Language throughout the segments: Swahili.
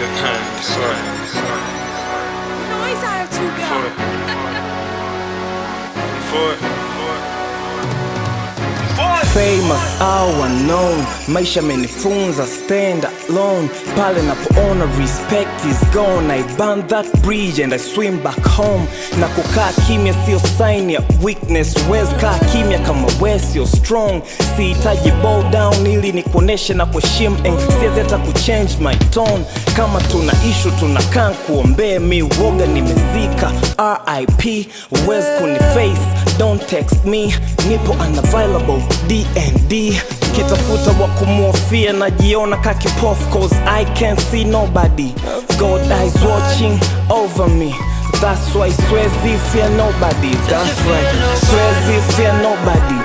Famous au unknown, maisha menifunza stand alone. Pale napoona respect is gone, I burn that bridge and I swim back home. Na kukaa kimya sio sign ya weakness, wezi kaa kimya kama we sio strong. Sihitaji bow down ili nikuoneshe na kuheshimu, siwezi hata kuchange my tone. Kama tuna issue tunakaa kuombea, mi woga nimezika RIP, wezi kuniface, don't text me, nipo unavailable DND. Kitafuta wa kumuofia najiona kakipofu, cause I can't see nobody, God eyes watching over me. That's why siwezi fear nobody, that's right. Siwezi fear nobody,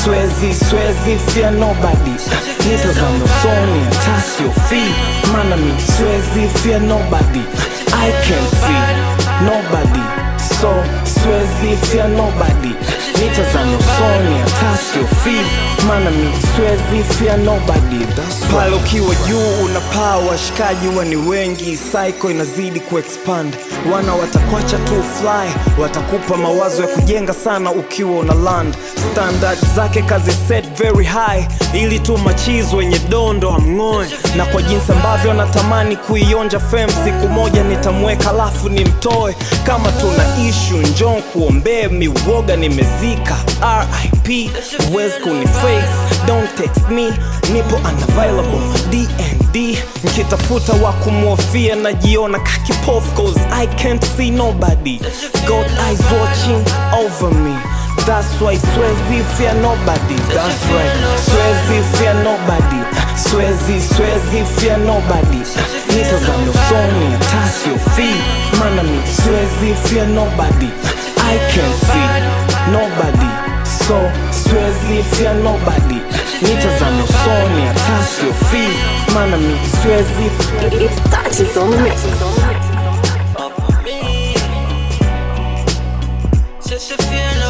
siwezi fear nobody. Nitazame usoni hata siofii, maana mi siwezi fear nobody. I can't see nobody, so siwezi fear nobody. Nitazame usoni hata siofii, maana mi siwezi fear nobody, that's right. Pale ukiwa juu unapaa, washikaji huwa ni wengi, cycle inazidi kuexpand. Wana watakwacha tu fly, watakupa mawazo ya kujenga sana ukiwa una land. Standard zake kazi set very high, ili tu machizo wenye dondo amngoe. Na kwa jinsi ambavyo natamani kuionja fame, siku moja nitamweka alafu nimtoe. Kama tuna issue njoo kuombea, miwoga nimezika RIP, wezi kuniface, don't text me, nipo unavailable DND. Nkitafuta wa kumuofia najiona kakipofu, cause I can't see nobody, God eyes watching over me. That's why siwezi fear nobody, that's right. Siwezi fear nobody, siwezi fear nobody. Nitazame usoni hata siofii, maana mi siwezi fear nobody. I can't see nobody, so siwezi fear nobody. Nitazame usoni hata siofii, maana mi siwezi. It's touches on the mix. Just a feeling.